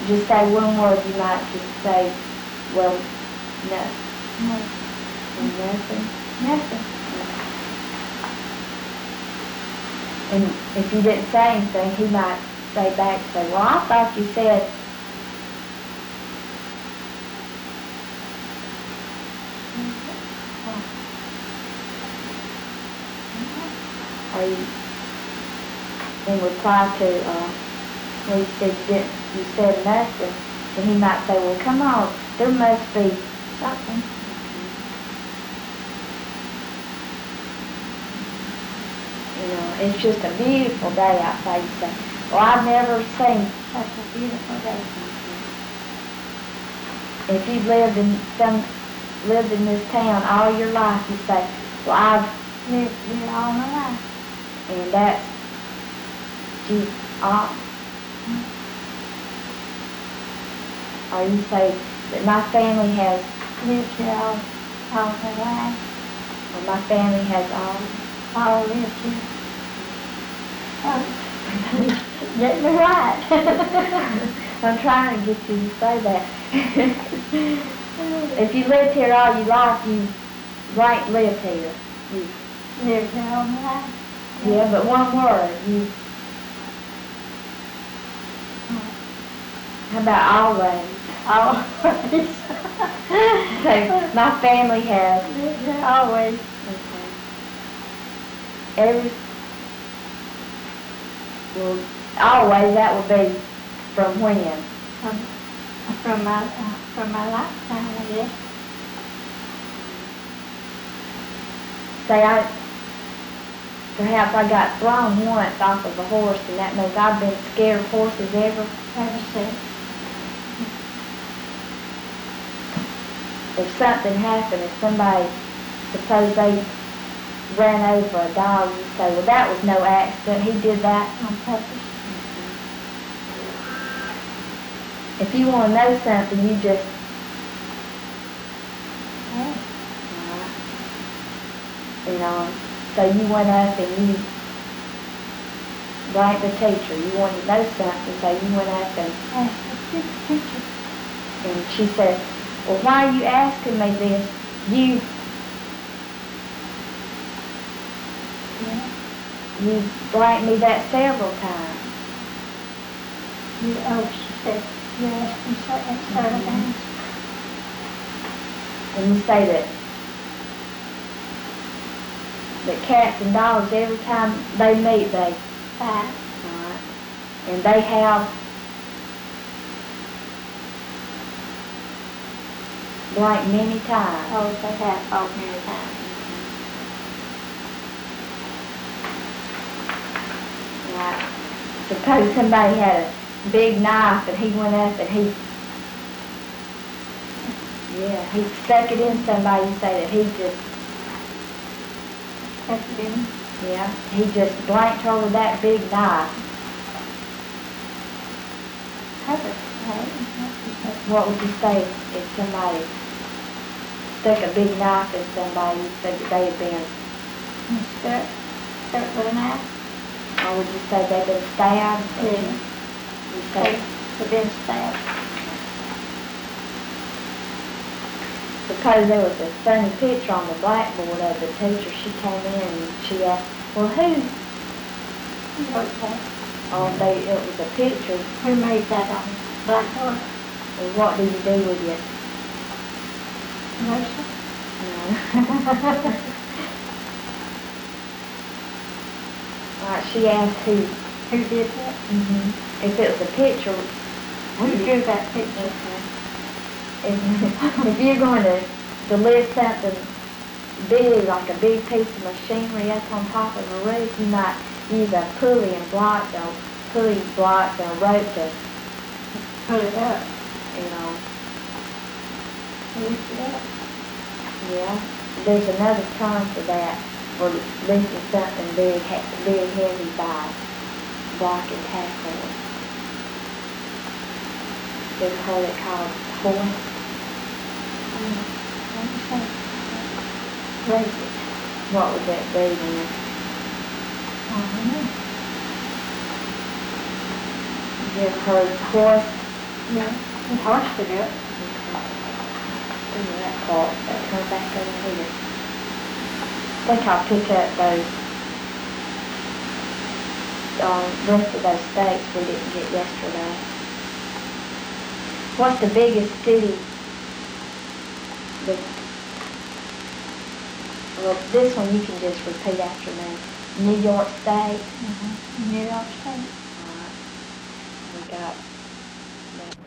just say one word, you might just say, well, no. No. Nothing. Nothing. And if you didn't say anything, he might say back, say, well, I thought you said. Or in reply to where you said nothing, and he might say, well, come on, there must be Something. You know, it's just a beautiful day outside. You say, well, I've never seen Such a beautiful day. If you've lived in this town all your life, you say, well, I've Lived here all my life. and that's or you say that my family has, Lived here all my life. or my family has All lived here. Oh, get me right. I'm trying to get you to say that. If you lived here all your life, you right lived here. You, Lived here all my life. yeah, but one word. You. How about always? Always. So my family has. Lived here always. Okay. Well, always, that would be from when? From my lifetime, I guess. Say perhaps I got thrown once off of a horse, and that means I've been scared of horses ever since. If something happened, if somebody, suppose they ran over a dog, you say, well, that was no accident, he did that On purpose. If you want to know something, you just, you know, so you went up and you, like the teacher, you wanted to know something, so you went up and Asked the teacher. And she said, well, why are you asking me this? You blanked me that several times. She said, you asked me several times. And you say that cats and dogs, every time they meet, they fight. Right. And they have blanked many times. Oh, they have fought many times. Right. Suppose somebody had a big knife and he went up and he stuck it in somebody, you say that he just Stuck it in. Yeah, he just blanked her with that big knife. What would you say if somebody stuck a big knife in somebody and said that they had been Stuck with a knife? or would you say they'd been stabbed? Yeah. You say, They've been stabbed. Suppose there was a funny picture on the blackboard of the teacher. She came in and she asked, well, who? What's that? It was a picture. Who made that on blackboard? Well, what do you do with it? Motion? No. All right, she asked who. Who did that? Mm-hmm. If it was a picture. Who drew that picture? If you're going to lift something big, like a big piece of machinery up on top of a roof, you might use a pulley and blocks and a rope to Pull it up. you know. Lift it up. Yeah. There's another term for that, for lifting something big heavy by block and tackle. They've heard it called hoist. Raise it. What would that be then? I don't know. You ever heard hoist? Yeah, it's hard to do it. Do that part, that come back over here. I think I'll pick up those, rest of those steaks we didn't get yesterday. What's the biggest city? Well, this one you can just repeat after me. New York State. New York State. Alright. We got that.